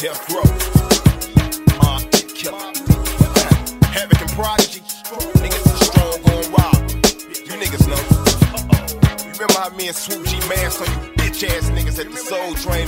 Death Row, Killer, Havoc and Prodigy, niggas is strong going wild. You niggas know. You remember how me and Swoop G masked on you bitch ass niggas at the Soul Train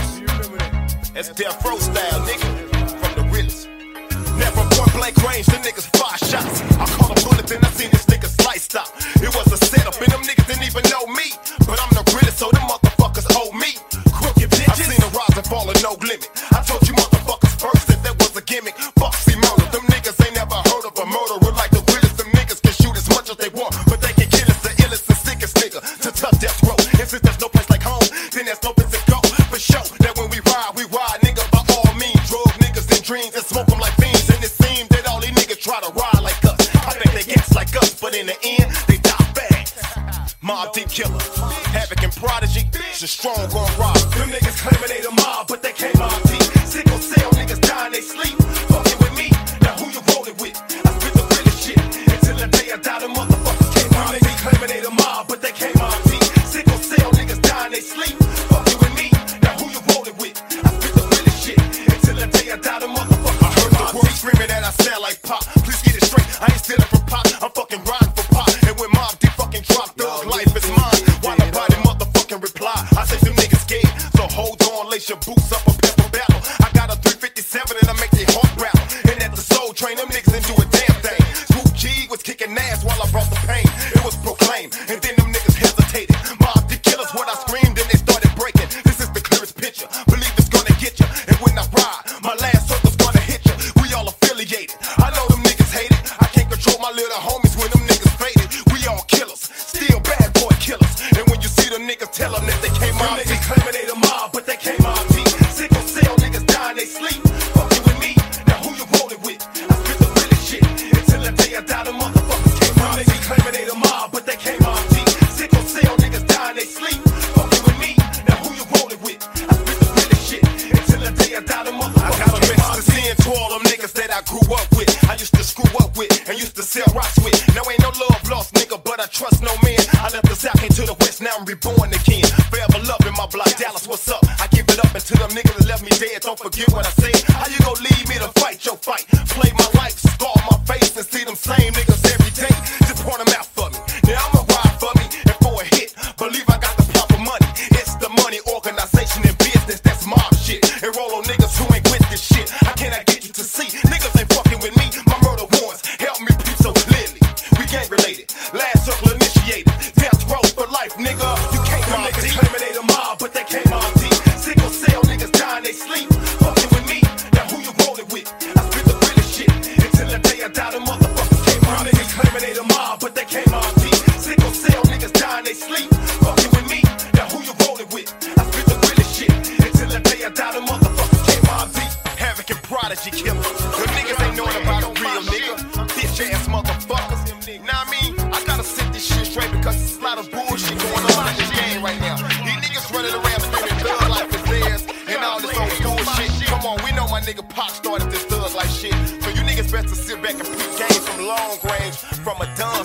Awards? That's Death Row style, nigga, from the realest. Never point blank range, the niggas fire shots. I caught a bullet, then I seen this nigga sliced out. It was a setup, and them niggas didn't even know me. But I'm the realest, so them motherfuckers owe me. Crooked bitches. I seen a rise and fall and no limit. I told you motherfuckers first that was a gimmick. Foxy murder, them niggas ain't never heard of a murderer like the realest. Them niggas can shoot as much as they want, but they can kill us, the illest and sickest nigga to touch death row. And since there's no place like home, then there's no place to go. For sure, that when we ride, nigga, by all means. Drug niggas and dreams and smoke them like fiends. And it seems that all these niggas try to ride like us. I think they guess like us, but in the end, they die fast. Mob Deep Killer, Havoc and Prodigy, it's a strong gon' rock. Them niggas claiming they the mob, but they can't mob deep. Sickle cell niggas dying, they sleep. Fucking with me, now who you rollin' with? I spit the realest shit until the day I die. The motherfuckers can't mob deep. Niggas claiming they the mob, but they can't mob deep. Sickle cell niggas dying, they sleep. Fucking with me, now who you rollin' with? I spit the realest shit until the day I die. The motherfuckers. I heard the word screaming that I sound like Pop. Please get it straight, I ain't stealing from Pop. I'm fucking riding for Pop. And when Mob Deep fucking drop, thug life is mine. Why nobody motherfucking reply? I say them niggas scared, so hold on, lace your boots up, a pepper battle. I got a 357 and I make their heart rattle. And at the Soul Train, them niggas didn't do a damn thing. Swoop G was kicking ass while I brought the pain. It was proclaimed, and then them niggas hesitated. Mob Deep Killers, when I screamed, and they started breaking. This is the clearest picture, believe it's gonna get you. And when I ride, my last circle's gonna hit you. We all affiliated, I know them niggas hate it. I can't control my little homies when them niggas faded. We all killers, still bad boy killers. And when you see them niggas, tell them that they can't mob deep. Claiming they the mob, but they can't mob deep. Sickle cell niggas dying, they sleep. Fucking with me, now who you rollin' with? I spit the realest shit until the day I die. The motherfuckers can't mob deep. Claiming they the mob, but they can't mob deep. Sickle cell niggas dying, they sleep. Fucking with me, now who you rollin' with? I spit the realest shit until the day I die. The motherfuckers can't mob deep. I got a message to send to all them niggas that I grew up with. I used to screw up with and used to sell rocks with. Now ain't no love lost, nigga, but I trust no man. I left the south, came to the west, now I'm reborn again. Forever loving my block, Dallas, what's up? I give it up until them niggas that left me dead. Don't forget what I said. How you gon' leave me to fight your fight? Play my life, scar my face, and see them same niggas every day. Just point them out for me. Now I'ma ride for me, and for a hit, believe I got the proper money. It's the money, organization, and business, that's mob shit. And roll on niggas who ain't with this shit. How can I get you to see? Niggas ain't fucking with me, my murder warrants. Help me peep so clearly. We gang related, last circle initiated. Death row for life, nigga. You can't mob deep. Claiming they the mob, but they can't mob deep. Sickle cell niggas dying, they sleep. Fucking with me, now who you rollin' with? I spit the realest shit until the day I die. The motherfuckers can't mob deep. Claiming they the mob, but they can't mob deep. Sickle cell niggas dying, they sleep. Fucking with me, now who you rollin' with? I spit the realest shit until the day I die. The motherfuckers can't mob deep. Havoc and Prodigy Killer. The niggas ain't knowing about a real nigga. Bitch ass motherfuckers. Now I mean, I gotta set this shit straight because there's a lot of bullshit going on in this game right now. These niggas running around screaming thug life is theirs and all this old school shit. Come on, we know my nigga Pop started this thug life shit. So you niggas best to sit back and peep games from long range from a dumb